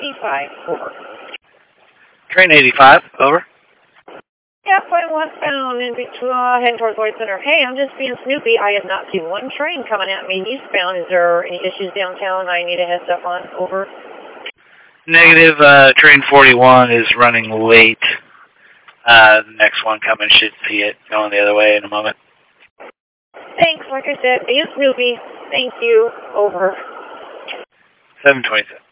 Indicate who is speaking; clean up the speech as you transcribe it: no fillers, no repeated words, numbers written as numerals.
Speaker 1: 85, over.
Speaker 2: Train 85, over.
Speaker 1: Yeah, going westbound in between, heading towards Lloyd Center. Hey, I'm just being snoopy. I have not seen one train coming at me eastbound. Is there any issues downtown I need a heads up on? Over.
Speaker 2: Negative, train 41 is running late. The next one coming should see it going the other way in a moment.
Speaker 1: Thanks, like I said, being snoopy. Thank you, over.
Speaker 2: 727.